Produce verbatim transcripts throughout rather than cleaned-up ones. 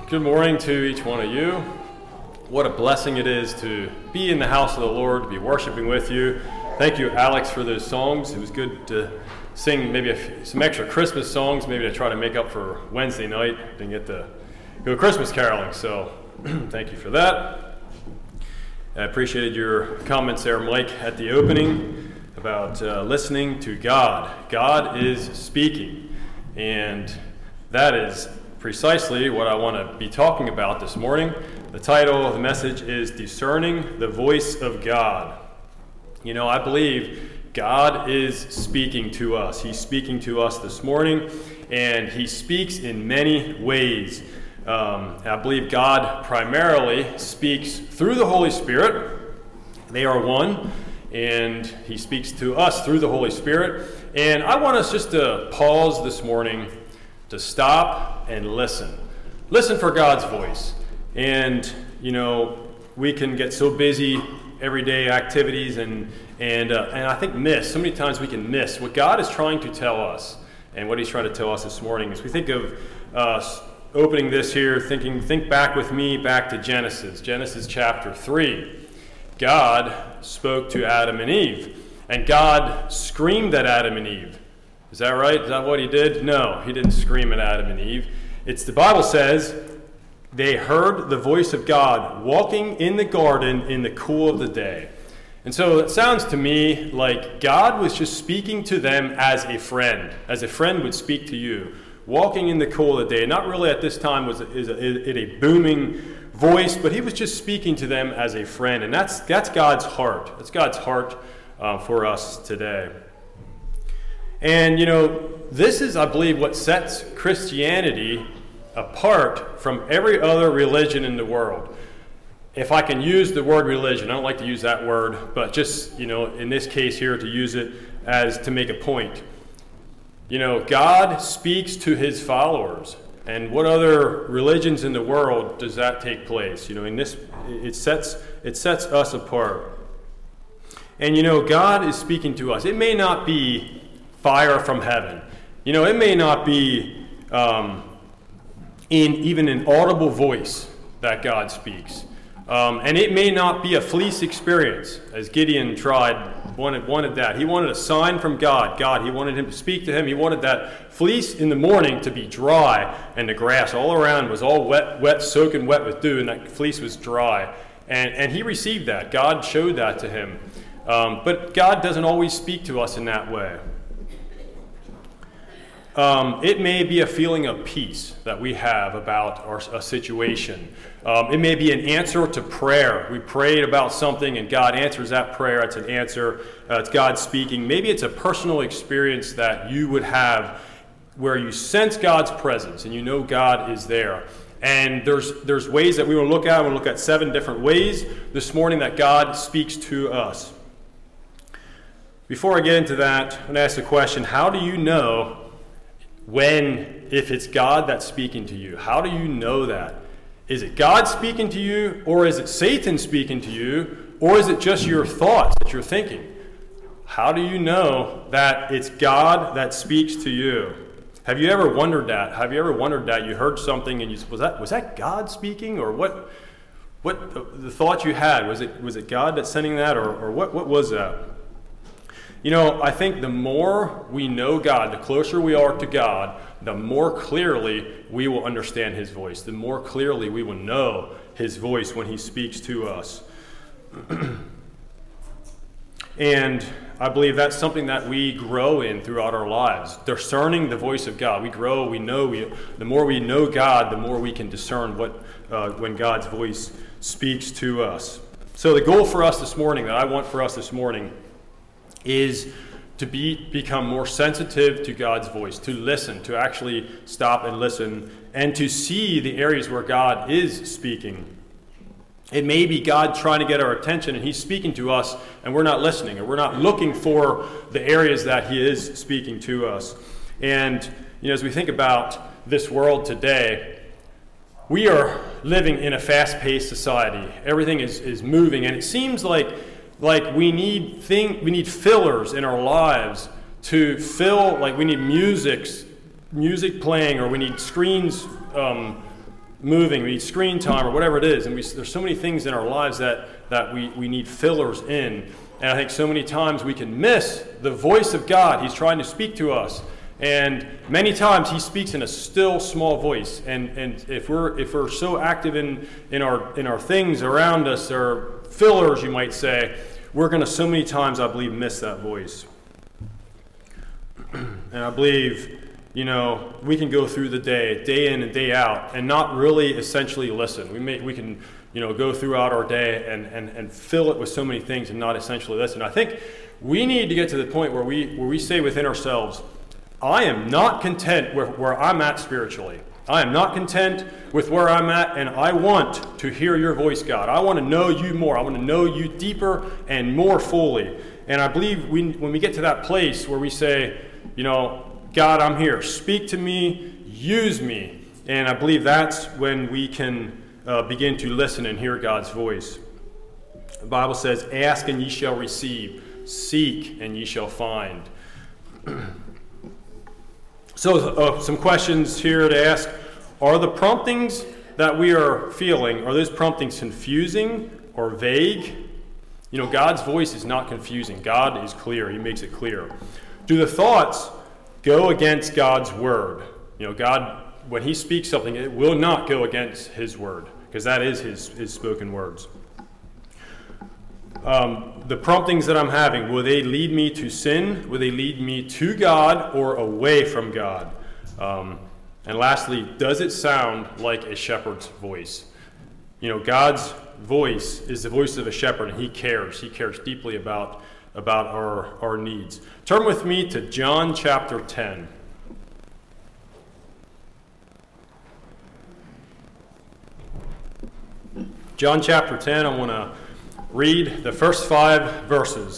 Good morning to each one of you. What a blessing it is to be in the house of the Lord, to be worshiping with you. Thank you, Alex, for those songs. It was good to sing maybe a few, some extra Christmas songs, maybe to try to make up for Wednesday night. Didn't get to go Christmas caroling, so thank you for that. I appreciated your comments there, Mike, at the opening about uh, listening to God. God is speaking, and that is precisely what I want to be talking about this morning. The title of the message is Discerning the Voice of God. You know, I believe God is speaking to us. He's speaking to us this morning, and he speaks in many ways. Um, I believe God primarily speaks through the Holy Spirit. They are one, and he speaks to us through the Holy Spirit. And I want us just to pause this morning to stop and listen. Listen for God's voice. And, you know, we can get so busy, everyday activities, and and uh, and I think miss, so many times we can miss what God is trying to tell us. And what he's trying to tell us this morning is we think of uh, opening this here, thinking, think back with me back to Genesis, Genesis chapter three. God spoke to Adam and Eve, and God screamed at Adam and Eve. Is that right? Is that what he did? No, he didn't scream at Adam and Eve. It's the Bible says they heard the voice of God walking in the garden in the cool of the day. And so it sounds to me like God was just speaking to them as a friend, as a friend would speak to you, walking in the cool of the day. Not really at this time was it a, a booming voice, but he was just speaking to them as a friend. And that's that's God's heart. That's God's heart uh, for us today. And, you know, this is, I believe, what sets Christianity apart from every other religion in the world. If I can use the word religion, I don't like to use that word, but just, you know, in this case here, to use it as to make a point. You know, God speaks to his followers. And what other religions in the world does that take place? You know, in this, it sets it sets us apart. And, you know, God is speaking to us. It may not be fire from heaven. You know, it may not be um, in even an audible voice that God speaks. Um, and it may not be a fleece experience, as Gideon tried, wanted, wanted that. He wanted a sign from God. God, he wanted him to speak to him. He wanted that fleece in the morning to be dry, and the grass all around was all wet, wet, soaking wet with dew, and that fleece was dry. And, and he received that. God showed that to him. Um, but God doesn't always speak to us in that way. Um, it may be a feeling of peace that we have about our a situation. Um, it may be an answer to prayer. We prayed about something and God answers that prayer. It's an answer. Uh, it's God speaking. Maybe it's a personal experience that you would have where you sense God's presence and you know God is there. And there's there's ways that we will look at. We'll look at seven different ways this morning that God speaks to us. Before I get into that, I'm going to ask the question, how do you know when, if it's God that's speaking to you? How do you know that? Is it God speaking to you, or is it Satan speaking to you, or is it just your thoughts that you're thinking? How do you know that it's God that speaks to you? Have you ever wondered that? Have you ever wondered that you heard something and you was that was that God speaking, or what? What the thought you had, was it was it God that's sending that, or or what what was that? You know, I think the more we know God, the closer we are to God, the more clearly we will understand his voice. The more clearly we will know his voice when he speaks to us. And I believe that's something that we grow in throughout our lives, discerning the voice of God. We grow, we know, we, the more we know God, the more we can discern what uh, when God's voice speaks to us. So the goal for us this morning, that I want for us this morning, is to be become more sensitive to God's voice, to listen, to actually stop and listen, and to see the areas where God is speaking. It may be God trying to get our attention, and he's speaking to us, and we're not listening, or we're not looking for the areas that he is speaking to us. And, you know, as we think about this world today, we are living in a fast-paced society. Everything is, is moving, and it seems like Like we need thing, we need fillers in our lives to fill. Like we need music, music playing, or we need screens um, moving, we need screen time or whatever it is, and we, there's so many things in our lives that, that we, we need fillers in. And I think so many times we can miss the voice of God. He's trying to speak to us. And many times he speaks in a still small voice. And, and if we're if we're so active in, in our in our things around us, or fillers you might say, we're gonna so many times, I believe, miss that voice. And I believe, you know, we can go through the day, day in and day out, and not really essentially listen. We may we can, you know, go throughout our day and, and, and fill it with so many things and not essentially listen. I think we need to get to the point where we where we say within ourselves, I am not content with where I'm at spiritually. I am not content with where I'm at, and I want to hear your voice, God. I want to know you more. I want to know you deeper and more fully. And I believe we, when we get to that place where we say, you know, God, I'm here. Speak to me. Use me. And I believe that's when we can uh, begin to listen and hear God's voice. The Bible says, ask and ye shall receive. Seek and ye shall find. So uh, some questions here to ask. Are the promptings that we are feeling, are those promptings confusing or vague? You know, God's voice is not confusing. God is clear. He makes it clear. Do the thoughts go against God's word? You know, God, when he speaks something, it will not go against his word, because that is his, his spoken words. Um, the promptings that I'm having, will they lead me to sin? Will they lead me to God or away from God? Um, and lastly, does it sound like a shepherd's voice? You know, God's voice is the voice of a shepherd, and he cares. He cares deeply about, about our, our needs. Turn with me to John chapter ten. John chapter ten, I want to read the first five verses.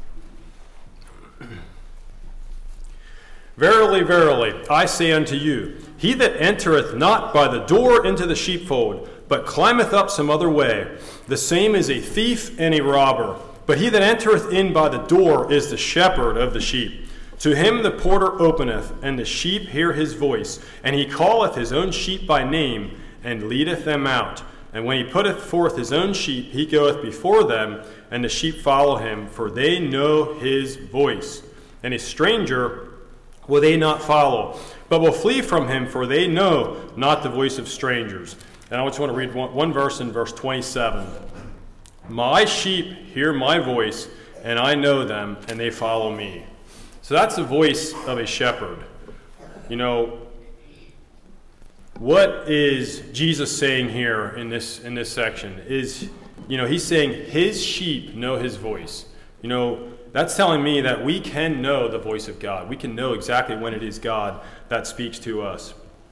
Verily, verily, I say unto you, he that entereth not by the door into the sheepfold, but climbeth up some other way, the same is a thief and a robber. But he that entereth in by the door is the shepherd of the sheep. To him the porter openeth, and the sheep hear his voice, and he calleth his own sheep by name, and leadeth them out. And when he putteth forth his own sheep, he goeth before them, and the sheep follow him, for they know his voice. And a stranger will they not follow, but will flee from him, for they know not the voice of strangers. And I just want to read one, one verse in verse twenty-seven. My sheep hear my voice, and I know them, and they follow me. So that's the voice of a shepherd. You know, what is Jesus saying here in this in this section? Is, you know, he's saying his sheep know his voice. You know, that's telling me that we can know the voice of God. We can know exactly when it is God that speaks to us.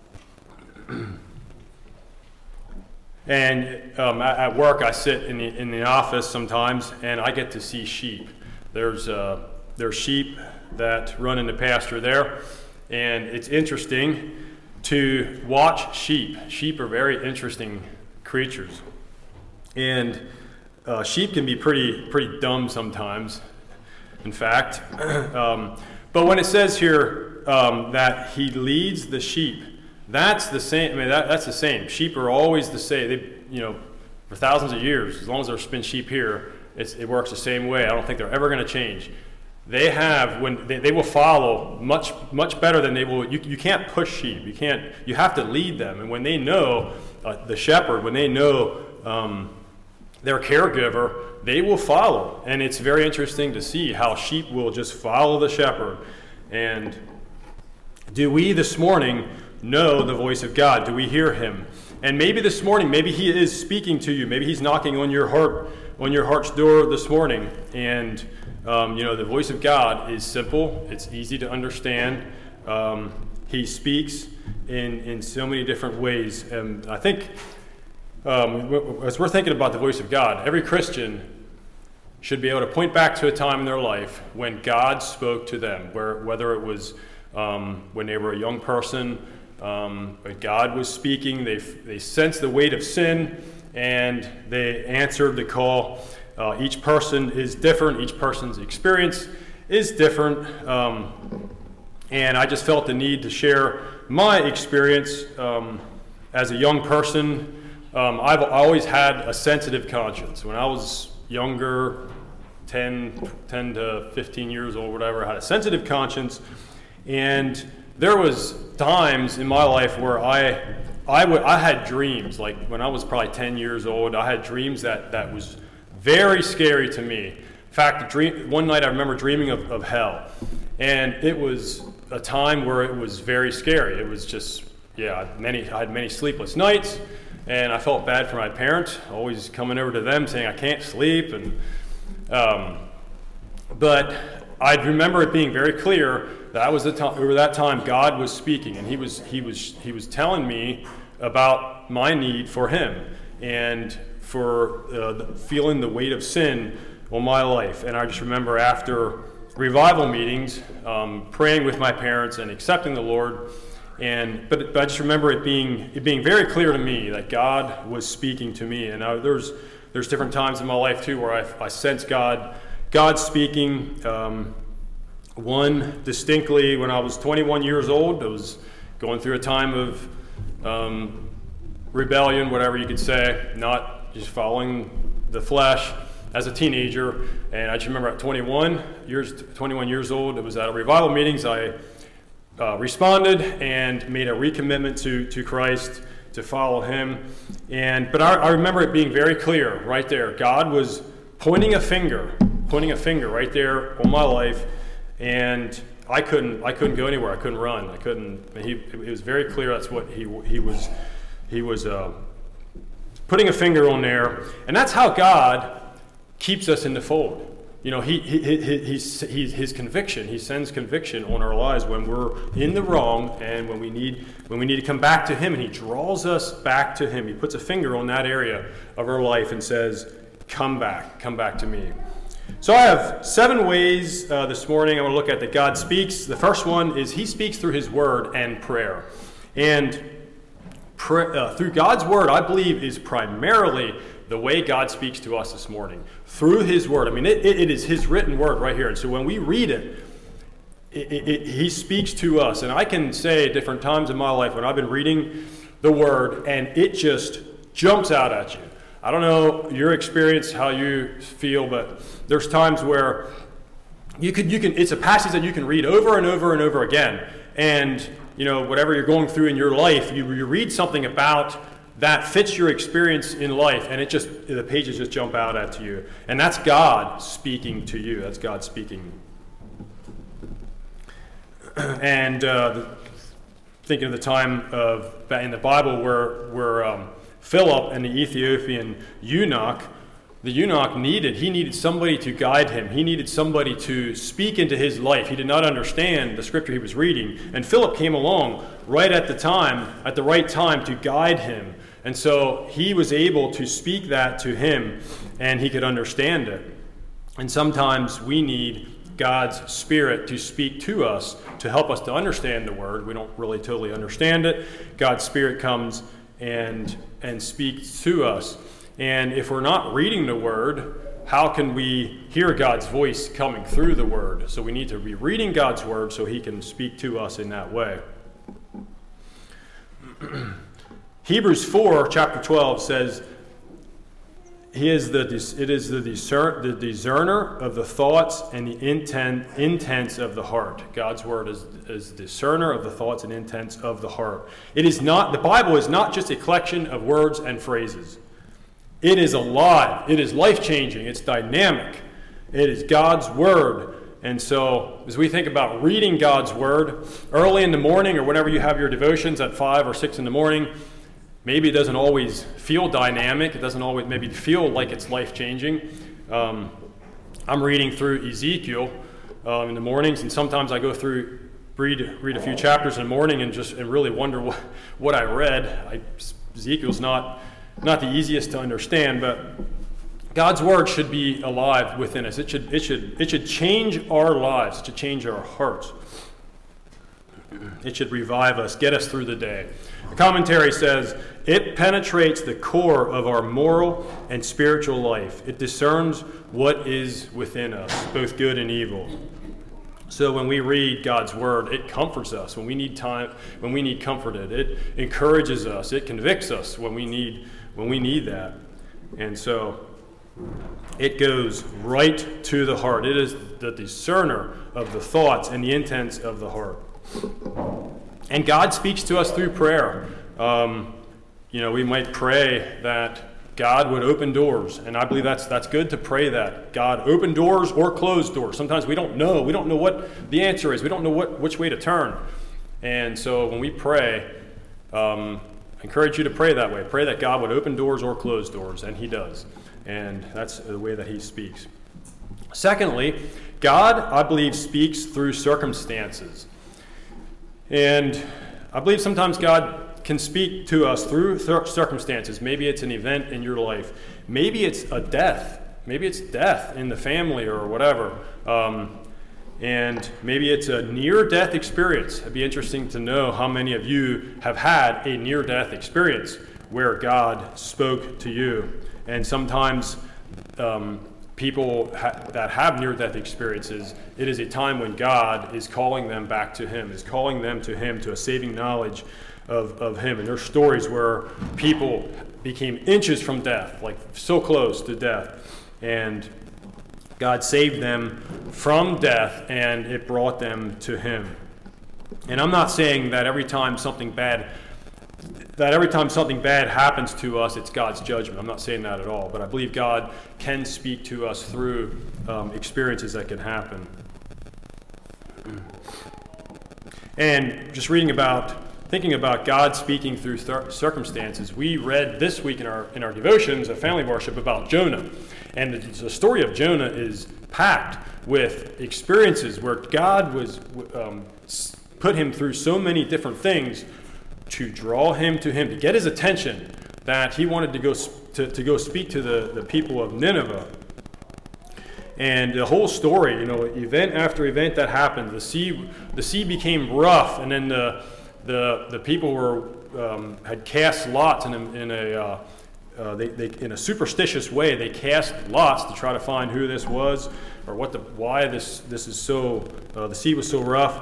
And um, at work, I sit in the in the office sometimes, and I get to see sheep. There's uh, there's sheep that run in the pasture there, and it's interesting to watch sheep. Sheep are very interesting creatures, and uh, sheep can be pretty pretty dumb sometimes. In fact, um, but when it says here um, that he leads the sheep, that's the same. I mean, that, that's the same. Sheep are always the same. They, you know, for thousands of years, as long as there's been sheep here, it's, it works the same way. I don't think they're ever going to change. They have when they, they will follow much much better than they will. You, you can't push sheep. You can't. You have to lead them. And when they know uh, the shepherd, when they know um, their caregiver, they will follow. And it's very interesting to see how sheep will just follow the shepherd. And do we this morning know the voice of God? Do we hear him? And maybe this morning, maybe he is speaking to you. Maybe he's knocking on your heart, on your heart's door this morning. And um, you know, the voice of God is simple. It's easy to understand. Um, he speaks in in so many different ways. And I think um, as we're thinking about the voice of God, every Christian should be able to point back to a time in their life when God spoke to them, where whether it was um, when they were a young person, um, but God was speaking. They they sensed the weight of sin, and they answered the call. Uh, each person is different. Each person's experience is different, um, and I just felt the need to share my experience um, as a young person, um, I've always had a sensitive conscience. When I was younger, ten, ten to fifteen years old, whatever, I had a sensitive conscience. And there was times in my life where I I, would, I had dreams. Like when I was probably ten years old, I had dreams that, that was very scary to me. In fact, dream, one night I remember dreaming of, of hell. And it was a time where it was very scary. It was just, yeah, many I had many sleepless nights. And I felt bad for my parents, always coming over to them saying I can't sleep. And um, But I remember it being very clear that was the time, over that time God was speaking, and he was he was he was telling me about my need for him and for uh, the, feeling the weight of sin on my life. And I just remember after revival meetings, um, praying with my parents and accepting the Lord. And but, but I just remember it being it being very clear to me that God was speaking to me. And I, there's there's different times in my life too where I I sense God God speaking. Um, One distinctly when I was twenty-one years old. I was going through a time of um, rebellion, whatever you could say, not just following the flesh as a teenager. And I just remember at twenty-one years, twenty-one years old, it was at a revival meetings. I uh, responded and made a recommitment to to Christ, to follow Him. And but I, I remember it being very clear right there. God was pointing a finger, pointing a finger right there on my life. And I couldn't, I couldn't go anywhere. I couldn't run. I couldn't. He, it was very clear that's what he he was, he was uh, putting a finger on there, and that's how God keeps us in the fold. You know, he he he he's, he's his conviction. He sends conviction on our lives when we're in the wrong and when we need when we need to come back to Him, and He draws us back to Him. He puts a finger on that area of our life and says, "Come back, come back to me." So I have seven ways uh, this morning I want to look at that God speaks. The first one is He speaks through His Word and prayer. And pray, uh, through God's Word, I believe, is primarily the way God speaks to us this morning. Through His Word. I mean, it, it, it is His written Word right here. And so when we read it, it, it, it, He speaks to us. And I can say at different times in my life when I've been reading the Word and it just jumps out at you. I don't know your experience, how you feel, but there's times where you could, you can. It's a passage that you can read over and over and over again, and you know whatever you're going through in your life, you, you read something about that fits your experience in life, and it just the pages just jump out at you, and that's God speaking to you. That's God speaking. And uh, thinking of the time of in the Bible where where. Um, Philip and the Ethiopian eunuch, the eunuch needed, he needed somebody to guide him. He needed somebody to speak into his life. He did not understand the scripture he was reading. And Philip came along right at the time, at the right time to guide him. And so he was able to speak that to him and he could understand it. And sometimes we need God's Spirit to speak to us to help us to understand the Word. We don't really totally understand it. God's Spirit comes and and speaks to us. And if we're not reading the Word, how can we hear God's voice coming through the Word? So we need to be reading God's Word so He can speak to us in that way. Hebrews four, chapter twelve says, He is the it is the discer, the discerner of the thoughts and the intent intents of the heart. God's word is is discerner of the thoughts and intents of the heart. It is not the Bible is not just a collection of words and phrases. It is alive. It is life-changing. It's dynamic. It is God's word. And so as we think about reading God's word early in the morning or whenever you have your devotions at five or six in the morning, maybe it doesn't always feel dynamic. It doesn't always maybe feel like it's life-changing. Um, I'm reading through Ezekiel um, in the mornings, and sometimes I go through, read read a few chapters in the morning and just and really wonder what, what I read. I, Ezekiel's not not the easiest to understand, but God's word should be alive within us. It should it should it should change our lives. It should change our hearts. It should revive us, get us through the day. The commentary says, it penetrates the core of our moral and spiritual life. It discerns what is within us, both good and evil. So when we read God's word, it comforts us when we need time, when we need comforted. It encourages us. It convicts us when we need when we need that. And so it goes right to the heart. It is the discerner of the thoughts and the intents of the heart. And God speaks to us through prayer. Um, you know, we might pray that God would open doors, and I believe that's that's good to pray that. God, open doors or close doors. Sometimes we don't know. We don't know what the answer is. We don't know what which way to turn. And so when we pray, um, I encourage you to pray that way. Pray that God would open doors or close doors, and he does. And that's the way that he speaks. Secondly, God, I believe, speaks through circumstances. And I believe sometimes God can speak to us through th- circumstances. Maybe it's an event in your life. Maybe it's a death. Maybe it's death in the family or whatever. Um, and maybe it's a near-death experience. It'd be interesting to know how many of you have had a near-death experience where God spoke to you. And sometimes um, people ha- that have near-death experiences, it is a time when God is calling them back to him, is calling them to him, to a saving knowledge Of, of him. And there's stories where people became inches from death, like so close to death, and God saved them from death, and it brought them to him. And I'm not saying that every time something bad that every time something bad happens to us, it's God's judgment. I'm not saying that at all, but I believe God can speak to us through um, experiences that can happen. And just reading about Thinking about God speaking through th- circumstances, we read this week in our in our devotions of family worship about Jonah. And the, the story of Jonah is packed with experiences where God was um, put him through so many different things to draw him to him, to get his attention, that he wanted to go to, to go speak to the, the people of Nineveh. And the whole story, you know, event after event that happened, the sea the sea became rough, and then the The the people were um, had cast lots in a, in a uh, uh, they, they in a superstitious way. They cast lots to try to find who this was, or what the why this this is so uh, the sea was so rough.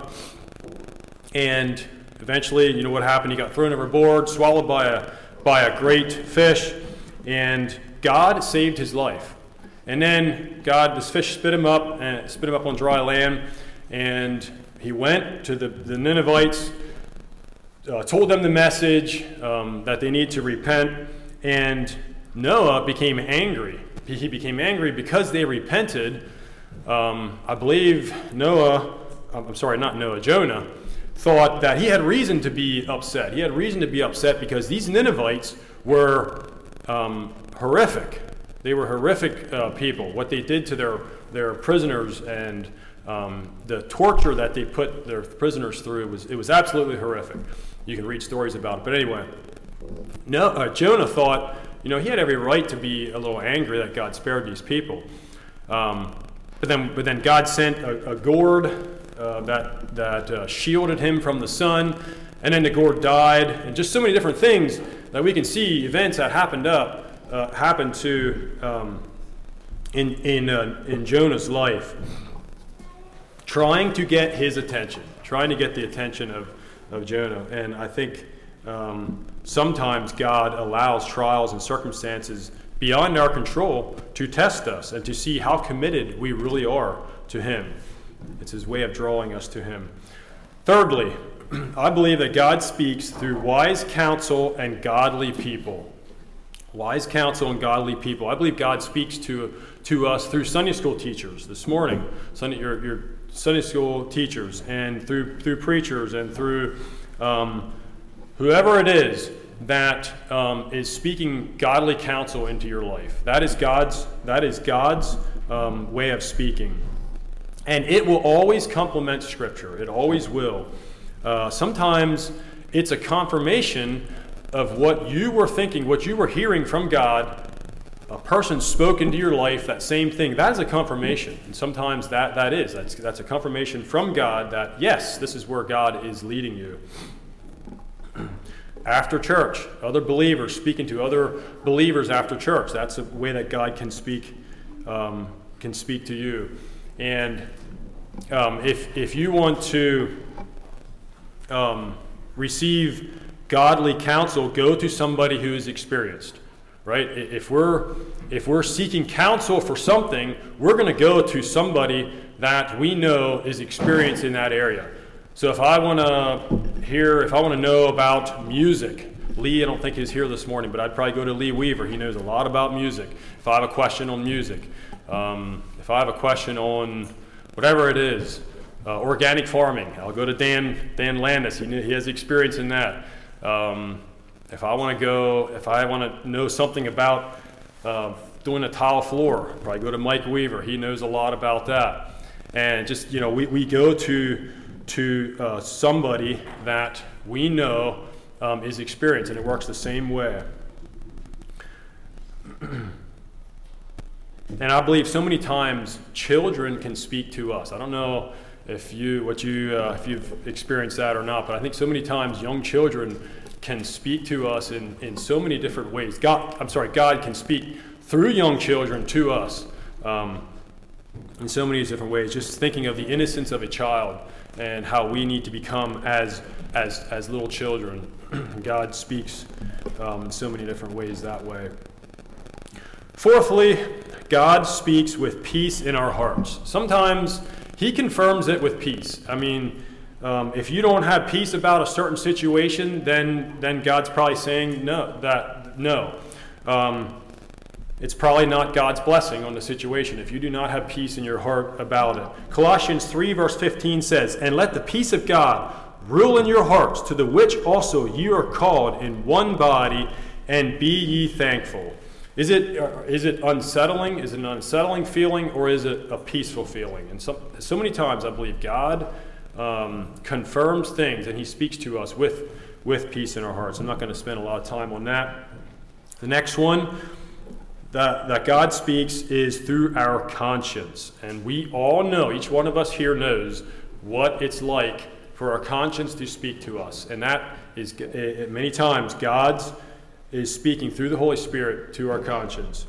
And eventually, you know what happened? He got thrown overboard, swallowed by a by a great fish, and God saved his life. And then God, this fish spit him up and spit him up on dry land, and he went to the, the Ninevites. Uh, told them the message um, that they need to repent, and Noah became angry. He became angry because they repented. Um, I believe Noah, I'm sorry, not Noah, Jonah, thought that he had reason to be upset. He had reason to be upset because these Ninevites were um, horrific. They were horrific uh, people. What they did to their, their prisoners and um, the torture that they put their prisoners through, was it was absolutely horrific. You can read stories about it. But anyway, no, uh, Jonah thought, you know, he had every right to be a little angry that God spared these people. Um, but then, but then God sent a, a gourd uh, that that uh, shielded him from the sun, and then the gourd died, and just so many different things that we can see events that happened up uh, happened to um, in in uh, in Jonah's life, trying to get his attention, trying to get the attention of. of Jonah. And I think um, sometimes God allows trials and circumstances beyond our control to test us and to see how committed we really are to him. It's his way of drawing us to him. Thirdly, I believe that God speaks through wise counsel and godly people. Wise counsel and godly people. I believe God speaks to to us through Sunday school teachers this morning. Sunday, your, your Sunday school teachers, and through through preachers, and through um, whoever it is that um, is speaking godly counsel into your life. That is God's. That is God's um, way of speaking, and it will always complement Scripture. It always will. Uh, sometimes it's a confirmation of what you were thinking, what you were hearing from God. A person spoke into your life that same thing. That is a confirmation. And sometimes that, that is. That's, that's a confirmation from God that, yes, this is where God is leading you. After church, other believers speaking to other believers after church. That's a way that God can speak, um, can speak to you. And um, if if you want to um, receive godly counsel, go to somebody who is experienced, right? If we're if we're seeking counsel for something, we're going to go to somebody that we know is experienced in that area. So if I want to hear, if I want to know about music, Lee, I don't think he's here this morning, but I'd probably go to Lee Weaver. He knows a lot about music. If I have a question on music, um, if I have a question on whatever it is, uh, organic farming, I'll go to Dan Dan Landis. He knew, he has experience in that. Um, if I want to go, if I want to know something about uh, doing a tile floor, probably go to Mike Weaver. He knows a lot about that. And just, you know, we, we go to to uh, somebody that we know um, is experienced, and it works the same way. And I believe so many times children can speak to us. I don't know if you what you uh, if you've experienced that or not, but I think so many times young children can speak to us in, in so many different ways. God, I'm sorry, God can speak through young children to us um, in so many different ways. Just thinking of the innocence of a child and how we need to become as as as little children. God speaks um, in so many different ways that way. Fourthly, God speaks with peace in our hearts. Sometimes He confirms it with peace. I mean, um, if you don't have peace about a certain situation, then then God's probably saying no. That no, um, it's probably not God's blessing on the situation if you do not have peace in your heart about it. Colossians three verse fifteen says, "And let the peace of God rule in your hearts, to the which also you are called in one body, and be ye thankful." Is it is it unsettling? Is it an unsettling feeling, or is it a peaceful feeling? And so, so many times I believe God um, confirms things, and He speaks to us with, with peace in our hearts. I'm not going to spend a lot of time on that. The next one that, that God speaks is through our conscience. And we all know, each one of us here knows what it's like for our conscience to speak to us. And that is uh, many times God's is speaking through the Holy Spirit to our conscience.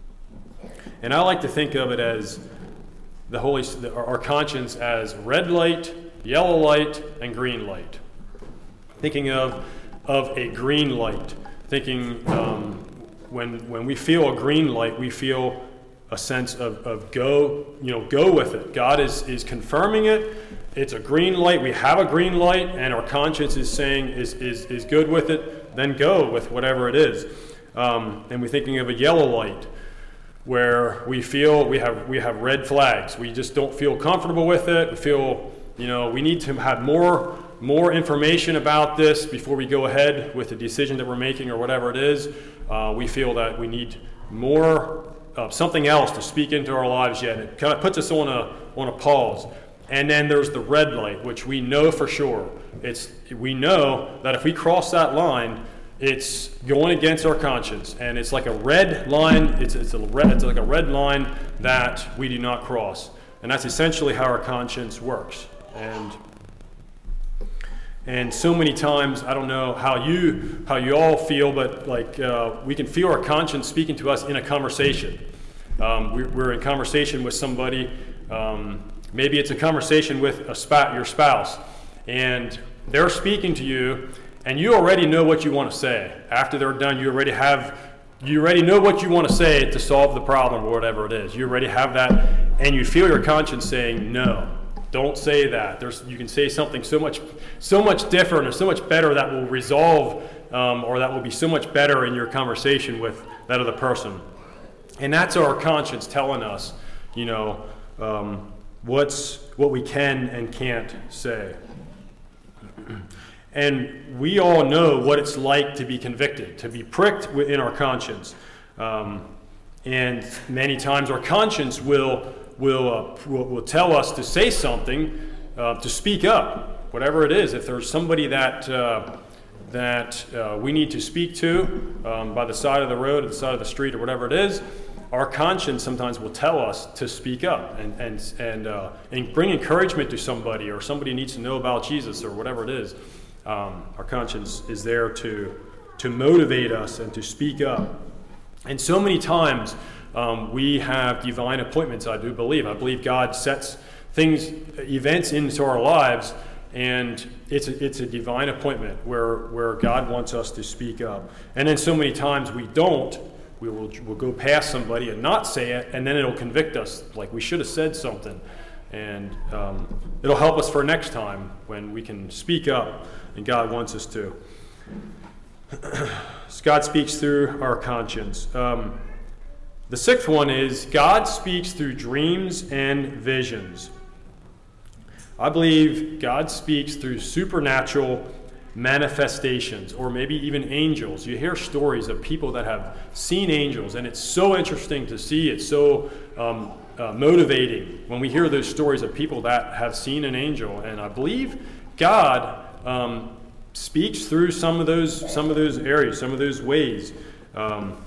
And I like to think of it as the Holy, our conscience as red light, yellow light, and green light. Thinking of of a green light, thinking um, when when we feel a green light, we feel a sense of, of go, you know, go with it. God is is confirming it. It's a green light. We have a green light, and our conscience is saying is is is good with it. Then go with whatever it is. Um, and we're thinking of a yellow light, where we feel we have we have red flags. We just don't feel comfortable with it. We feel, you know, we need to have more more information about this before we go ahead with the decision that we're making or whatever it is. Uh, we feel that we need more uh, something else to speak into our lives yet. It kind of puts us on a on a pause. And then there's the red light, which we know for sure. It's we know that if we cross that line, it's going against our conscience, and it's like a red line. It's it's a red. It's like a red line that we do not cross, and that's essentially how our conscience works. And and so many times, I don't know how you how you all feel, but like uh, we can feel our conscience speaking to us in a conversation. Um, we, we're in conversation with somebody. Um, Maybe it's a conversation with a sp- your spouse, and they're speaking to you, and you already know what you want to say. After they're done, you already have, you already know what you want to say to solve the problem or whatever it is. You already have that, and you feel your conscience saying, "No, don't say that." There's, you can say something so much, so much different or so much better that will resolve, um, or that will be so much better in your conversation with that other person. And that's our conscience telling us, you know. Um, What's what we can and can't say. And we all know what it's like to be convicted, to be pricked in our conscience. Um, and many times our conscience will will, uh, will will tell us to say something, uh, to speak up, whatever it is. If there's somebody that uh, that uh, we need to speak to um, by the side of the road, or the side of the street, or whatever it is, our conscience sometimes will tell us to speak up and and and, uh, and bring encouragement to somebody, or somebody needs to know about Jesus or whatever it is. Um, our conscience is there to to motivate us and to speak up. And so many times um, we have divine appointments, I do believe. I believe God sets things, events into our lives, and it's a, it's a divine appointment where where God wants us to speak up. And then so many times we don't. We will we'll go past somebody and not say it, and then it'll convict us, like we should have said something. And um, it'll help us for next time when we can speak up, and God wants us to. God speaks through our conscience. Um, the sixth one is God speaks through dreams and visions. I believe God speaks through supernatural manifestations, or maybe even angels. You hear stories of people that have seen angels, and it's so interesting to see. It's so um, uh, motivating when we hear those stories of people that have seen an angel. And I believe God um, speaks through some of those some of those areas, some of those ways. Um,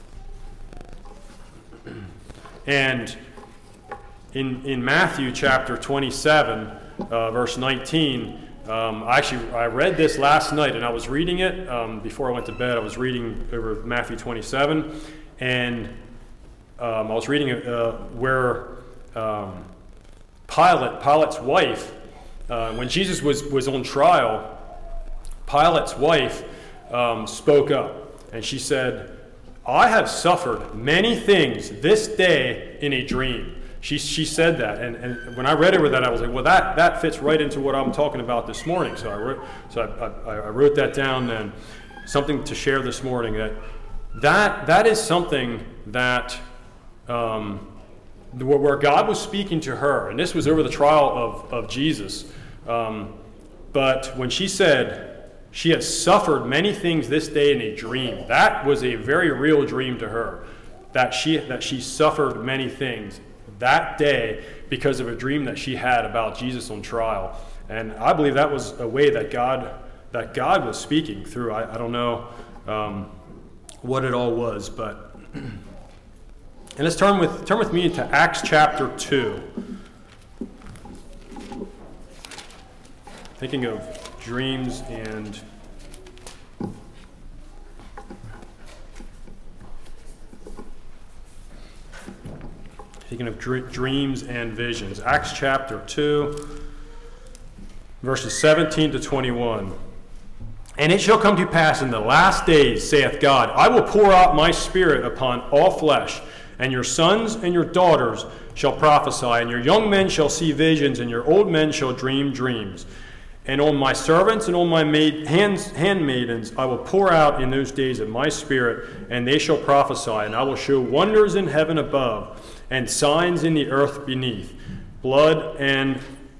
and in in Matthew chapter twenty-seven, uh, verse nineteen. Um, actually, I read this last night, and I was reading it um, before I went to bed. I was reading over Matthew twenty-seven, and um, I was reading uh, where um, Pilate, Pilate's wife, uh, when Jesus was, was on trial, Pilate's wife um, spoke up, and she said, "I have suffered many things this day in a dream." She she said that, and, and when I read over that, I was like, well, that, that fits right into what I'm talking about this morning. So I wrote, so I, I, I wrote that down, and something to share this morning. That that that is something that um, where God was speaking to her, and this was over the trial of of Jesus. Um, but when she said she had suffered many things this day in a dream, that was a very real dream to her. That she that she suffered many things that day because of a dream that she had about Jesus on trial. And I believe that was a way that God that God was speaking through. I, I don't know um, what it all was, but and let's turn with turn with me to Acts chapter two. Thinking of dreams and Speaking of dr- dreams and visions, Acts chapter two, verses seventeen to twenty-one. "And it shall come to pass in the last days, saith God, I will pour out my spirit upon all flesh, and your sons and your daughters shall prophesy, and your young men shall see visions, and your old men shall dream dreams. And on my servants and on my maid, hands, handmaidens I will pour out in those days of my spirit, and they shall prophesy, and I will show wonders in heaven above, and signs in the earth beneath, blood and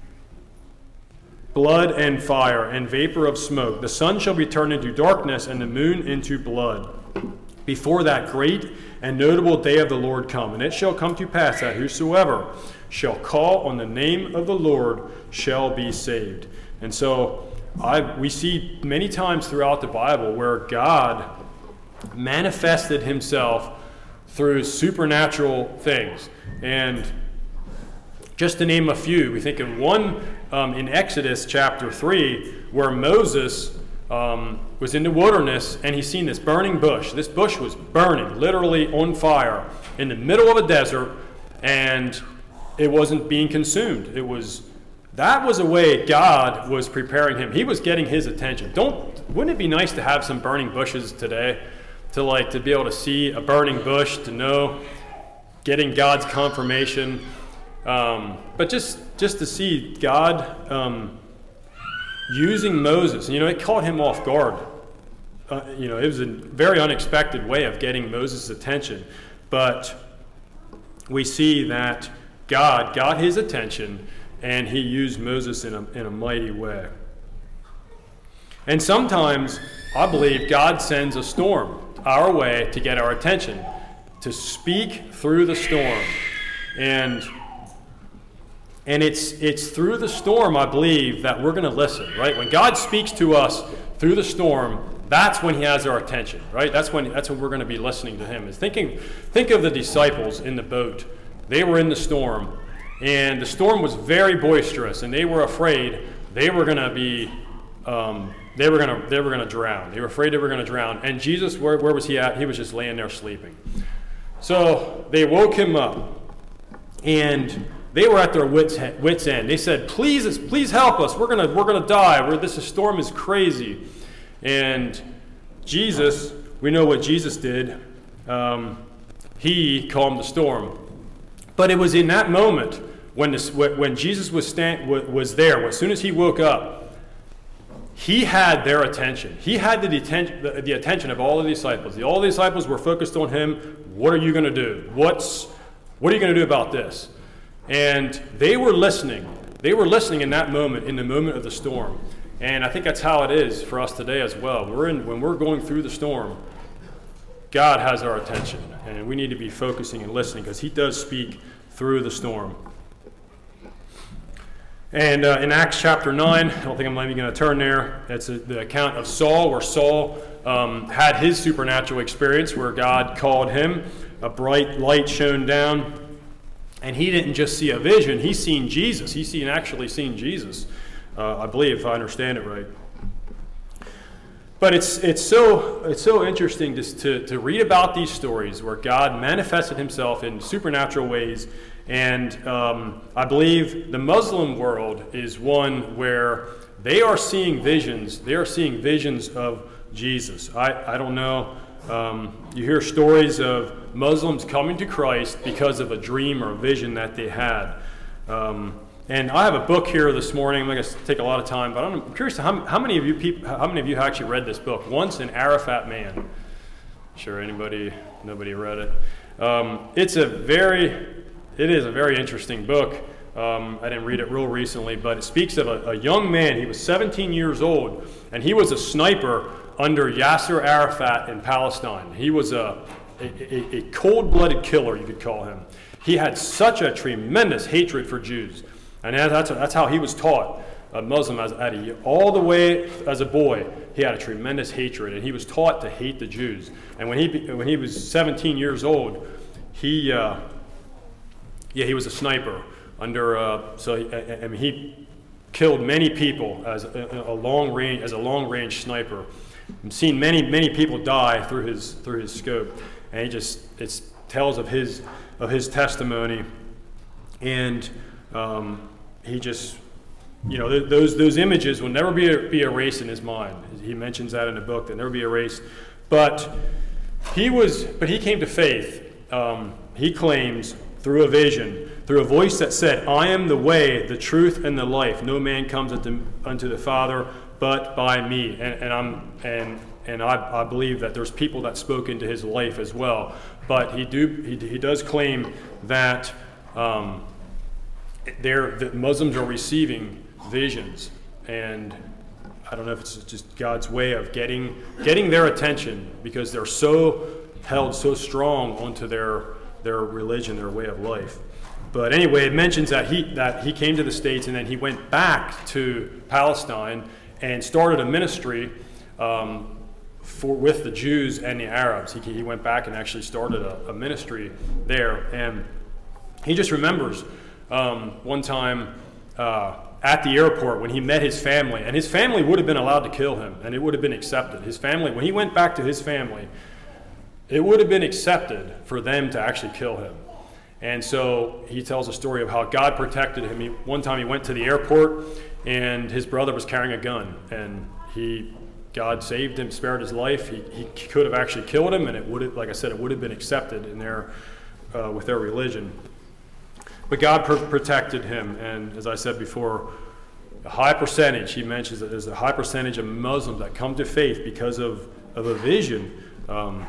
blood and fire and vapor of smoke. The sun shall be turned into darkness and the moon into blood, before that great and notable day of the Lord come. And it shall come to pass that whosoever shall call on the name of the Lord shall be saved." And so I, we see many times throughout the Bible where God manifested himself through supernatural things. And just to name a few, we think of one um, in Exodus chapter three, where Moses um, was in the wilderness and he's seen this burning bush. This bush was burning, literally on fire, in the middle of a desert, and it wasn't being consumed. It was that was a way God was preparing him. He was getting his attention. Don't wouldn't it be nice to have some burning bushes today? To like to be able to see a burning bush, to know, getting God's confirmation, um, but just just to see God um, using Moses. You know, it caught him off guard. Uh, you know, it was a very unexpected way of getting Moses' attention, but we see that God got his attention, and he used Moses in a in a mighty way. And sometimes I believe God sends a storm our way to get our attention, to speak through the storm. And and it's it's through the storm, I believe, that we're going to listen, right? When God speaks to us through the storm, that's when he has our attention, right? That's when that's when we're going to be listening to him. Is thinking think of the disciples in the boat. They were in the storm, and the storm was very boisterous, and they were afraid they were going to be um, They were gonna they were gonna drown. They were afraid they were gonna drown. And Jesus, where, where was he at? He was just laying there sleeping. So they woke him up, and they were at their wits wits end. They said, "Please, please help us. We're gonna we're gonna die. We're, this storm is crazy." And Jesus, we know what Jesus did. Um, he calmed the storm. But it was in that moment when this, when Jesus was stand, was there. As soon as he woke up, he had their attention. He had the, atten- the, the attention of all the disciples. The, all the disciples were focused on him. What are you going to do? What's what are you going to do about this? And they were listening. They were listening in that moment, in the moment of the storm. And I think that's how it is for us today as well. We're in, when we're going through the storm, God has our attention, and we need to be focusing and listening because he does speak through the storm. And uh, in Acts chapter nine, I don't think I'm even going to turn there. It's a, the account of Saul, where Saul um, had his supernatural experience where God called him. A bright light shone down, and he didn't just see a vision. He's seen Jesus. He's seen actually seen Jesus, uh, I believe, if I understand it right. But it's it's so it's so interesting just to, to read about these stories where God manifested himself in supernatural ways. And um, I believe the Muslim world is one where they are seeing visions. They are seeing visions of Jesus. I, I don't know. Um, you hear stories of Muslims coming to Christ because of a dream or a vision that they had. Um, And I have a book here this morning. I'm going to take a lot of time, but I'm curious how, how many of you people, how many of you have actually read this book? Once an Arafat Man. Sure, anybody? Nobody read it. Um, it's a very, it is a very interesting book. Um, I didn't read it real recently, but it speaks of a, a young man. He was seventeen years old, and he was a sniper under Yasser Arafat in Palestine. He was a, a, a cold-blooded killer, you could call him. He had such a tremendous hatred for Jews. And that's, that's how he was taught, a Muslim, as, at a, all the way as a boy. He had a tremendous hatred, and he was taught to hate the Jews. And when he when he was seventeen years old, he uh, yeah he was a sniper under. Uh, so he, I mean, he killed many people as a, a long range as a long range sniper. I've seen many many people die through his through his scope, and he just it tells of his of his testimony, and. Um, He just, you know, th- those those images will never be be erased in his mind. He mentions that in the book; they'll never be erased. But he was, but he came to faith. Um, he claims through a vision, through a voice that said, "I am the way, the truth, and the life. No man comes unto, unto the Father but by me." And, and I'm and and I, I believe that there's people that spoke into his life as well. But he do he he does claim that. Um, They're, the Muslims are receiving visions, and I don't know if it's just God's way of getting getting their attention because they're so held so strong onto their their religion, their way of life. But anyway, it mentions that he that he came to the States and then he went back to Palestine and started a ministry um, for with the Jews and the Arabs. He he went back and actually started a, a ministry there, and he just remembers. Um, one time uh, at the airport when he met his family, and his family would have been allowed to kill him, and it would have been accepted. His family, when he went back to his family, it would have been accepted for them to actually kill him. And so he tells a story of how God protected him. He, one time he went to the airport, and his brother was carrying a gun, and he, God saved him, spared his life. He, he could have actually killed him, and it would have, like I said, it would have been accepted in their, uh, with their religion. But God pr- protected him, and as I said before, a high percentage, he mentions that there's a high percentage of Muslims that come to faith because of, of a vision. Um,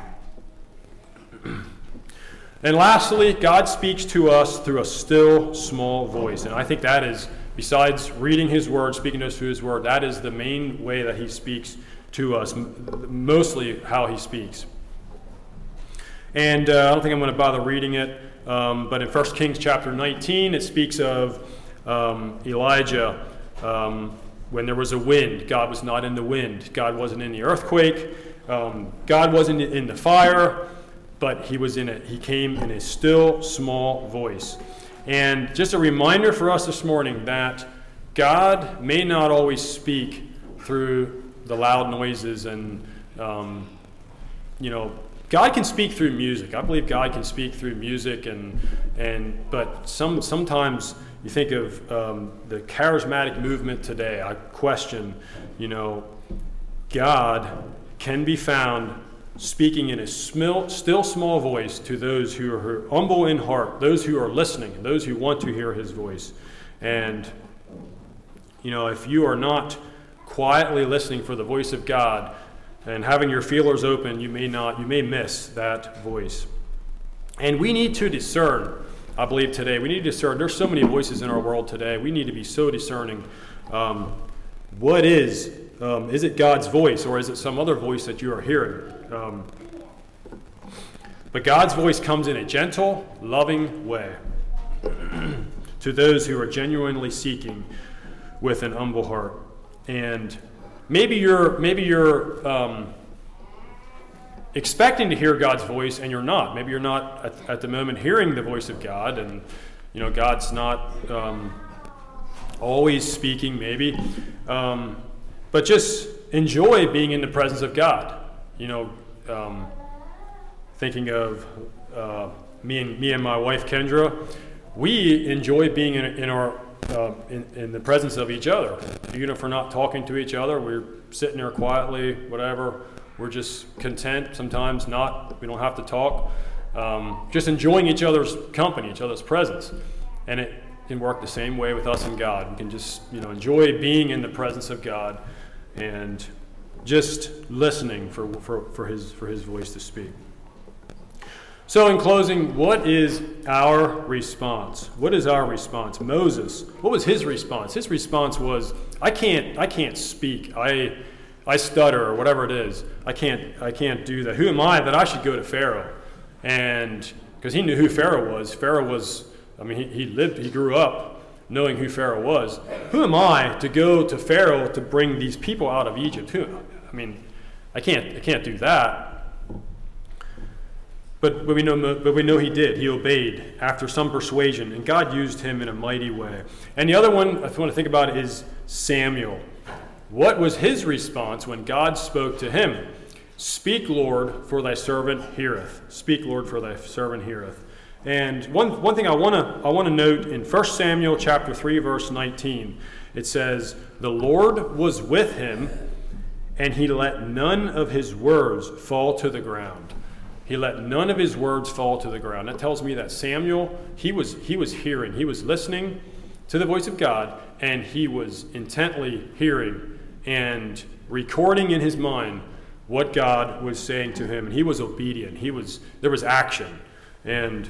and lastly, God speaks to us through a still, small voice. And I think that is, besides reading his word, speaking to us through his word, that is the main way that he speaks to us, mostly how he speaks. And uh, I don't think I'm going to bother reading it. Um, but in First Kings chapter nineteen, it speaks of um, Elijah um, when there was a wind. God was not in the wind. God wasn't in the earthquake. Um, God wasn't in the fire, but he was in it. He came in a still, small voice. And just a reminder for us this morning that God may not always speak through the loud noises and, um, you know, God can speak through music. I believe God can speak through music, and and but some sometimes you think of um, the charismatic movement today. I question, you know, God can be found speaking in a smil, still small voice to those who are humble in heart, those who are listening, those who want to hear his voice. And, you know, if you are not quietly listening for the voice of God and having your feelers open, you may not, you may miss that voice. And we need to discern, I believe today, we need to discern. There's so many voices in our world today. We need to be so discerning. Um, what is, um, is it God's voice, or is it some other voice that you are hearing? Um, but God's voice comes in a gentle, loving way to those who are genuinely seeking with an humble heart. And maybe you're maybe you're um, expecting to hear God's voice, and you're not. Maybe you're not at, at the moment hearing the voice of God, and you know God's not um, always speaking. Maybe, um, but just enjoy being in the presence of God. You know, um, thinking of uh, me and me and my wife Kendra, we enjoy being in, in our uh, in, in the presence of each other. Even if we're not talking to each other, we're sitting there quietly, whatever. We're just content. Sometimes not. We don't have to talk. Um, just enjoying each other's company, each other's presence, and it can work the same way with us and God. We can just you know enjoy being in the presence of God and just listening for, for, for his for his voice to speak. So in closing, what is our response? What is our response? Moses, what was his response? His response was, I can't I can't speak. I I stutter, or whatever it is. I can't I can't do that. Who am I that I should go to Pharaoh? And because he knew who Pharaoh was. Pharaoh was, I mean, he, he lived, he grew up knowing who Pharaoh was. Who am I to go to Pharaoh to bring these people out of Egypt? Who I mean, I can't I can't do that. But, but we know but we know he did. He obeyed after some persuasion, and God used him in a mighty way. And the other one I want to think about is Samuel. What was his response when God spoke to him? Speak, Lord, for thy servant heareth. Speak, Lord, for thy servant heareth. And one one thing I want to I want to note in First Samuel chapter three, verse nineteen, it says, "The Lord was with him, and he let none of his words fall to the ground." He let none of his words fall to the ground. That tells me that Samuel, he was he was hearing, he was listening to the voice of God, and he was intently hearing and recording in his mind what God was saying to him. And he was obedient. He was there was action. And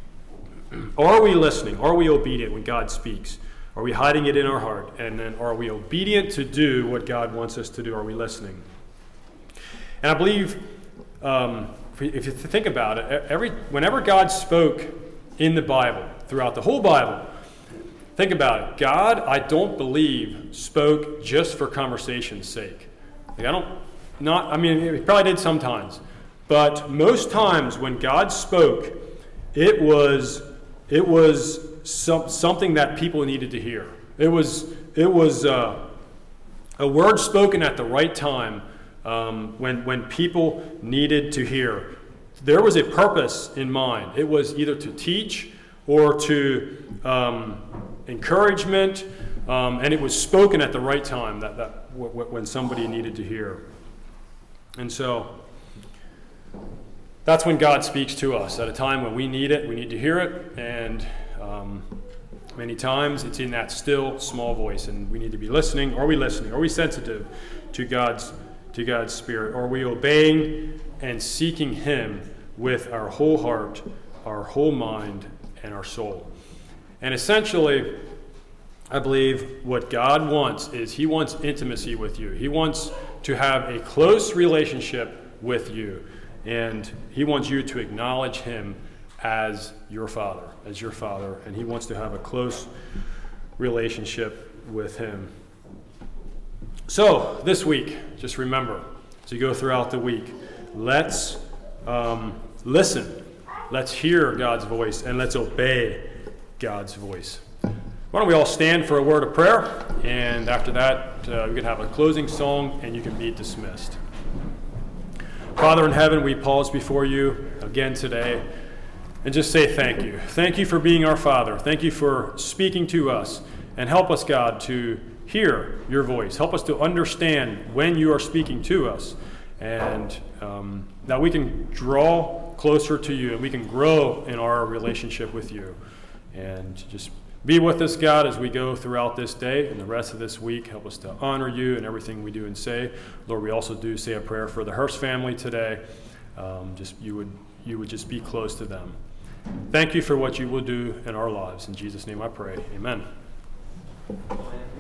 are we listening? Are we obedient when God speaks? Are we hiding it in our heart? And then are we obedient to do what God wants us to do? Are we listening? And I believe, um, if you think about it, every whenever God spoke in the Bible, throughout the whole Bible, think about it. God, I don't believe, spoke just for conversation's sake. Like I don't, not. I mean, he probably did sometimes, but most times when God spoke, it was it was some, something that people needed to hear. It was it was uh, a word spoken at the right time. Um, when when people needed to hear. There was a purpose in mind. It was either to teach or to um, encouragement, um, and it was spoken at the right time, that, that w- w- when somebody needed to hear. And so that's when God speaks to us, at a time when we need it, we need to hear it, and um, many times it's in that still, small voice, and we need to be listening. Are we listening? Are we sensitive to God's to God's Spirit? Are we obeying and seeking Him with our whole heart, our whole mind, and our soul? And essentially, I believe what God wants is He wants intimacy with you. He wants to have a close relationship with you. And He wants you to acknowledge Him as your Father, as your Father. And He wants to have a close relationship with Him. So, this week, just remember, as you go throughout the week, let's um, listen, let's hear God's voice, and let's obey God's voice. Why don't we all stand for a word of prayer, and after that, uh, we can have a closing song, and you can be dismissed. Father in heaven, we pause before you again today and just say thank you. Thank you for being our Father. Thank you for speaking to us. And help us, God, to hear your voice. Help us to understand when you are speaking to us. And um, that we can draw closer to you and we can grow in our relationship with you. And just be with us, God, as we go throughout this day and the rest of this week. Help us to honor you in everything we do and say. Lord, we also do say a prayer for the Hurst family today. Um, just you would you would just be close to them. Thank you for what you will do in our lives. In Jesus' name I pray. Amen.